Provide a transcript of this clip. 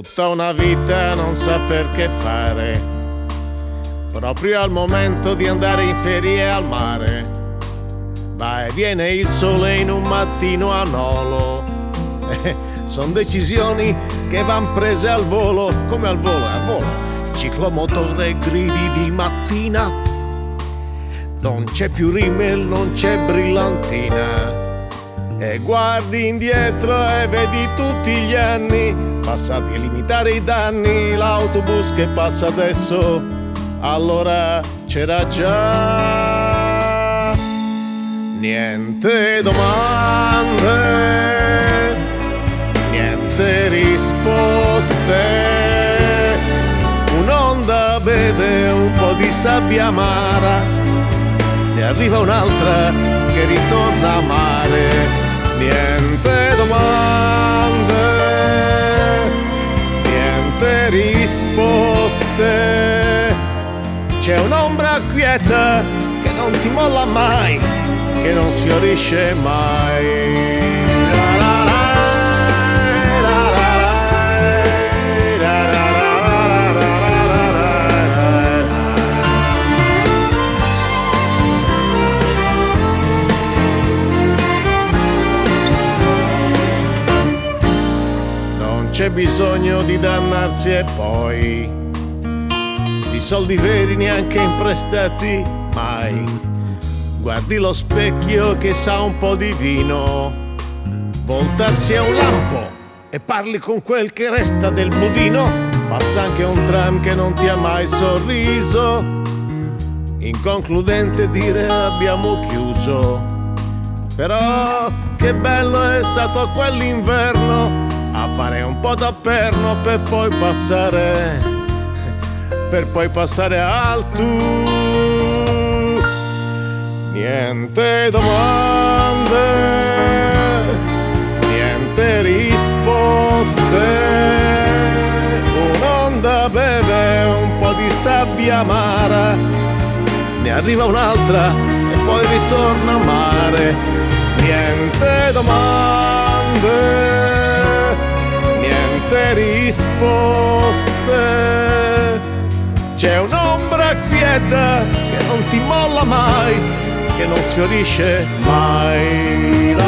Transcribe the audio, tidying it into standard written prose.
tutta una vita non saper che fare, proprio al momento di andare in ferie al mare. Va e viene il sole in un mattino a nolo. Son decisioni che van prese al volo, come al volo, al volo. Ciclomotore, gridi di mattina, non c'è più rimel, non c'è brillantina. E guardi indietro e vedi tutti gli anni passati a limitare i danni. L'autobus che passa adesso, allora c'era già. Niente domande, niente risposte. Un'onda beve un po' di sabbia amara, ne arriva un'altra che ritorna a mare. Niente domande, niente risposte. C'è un'ombra quieta che non ti molla mai, che non sfiorisce mai. C'è bisogno di dannarsi e poi di soldi veri neanche imprestati mai. Guardi lo specchio che sa un po' di vino, voltarsi a un lampo e parli con quel che resta del budino. Passa anche un tram che non ti ha mai sorriso, inconcludente dire abbiamo chiuso. Però che bello è stato quell'inverno, a fare un po' da perno per poi passare al tu. Niente domande, niente risposte. Un'onda beve un po' di sabbia amara, ne arriva un'altra e poi ritorna a mare. Niente domande, niente risposte. C'è un'ombra quieta che non ti molla mai, che non sfiorisce mai.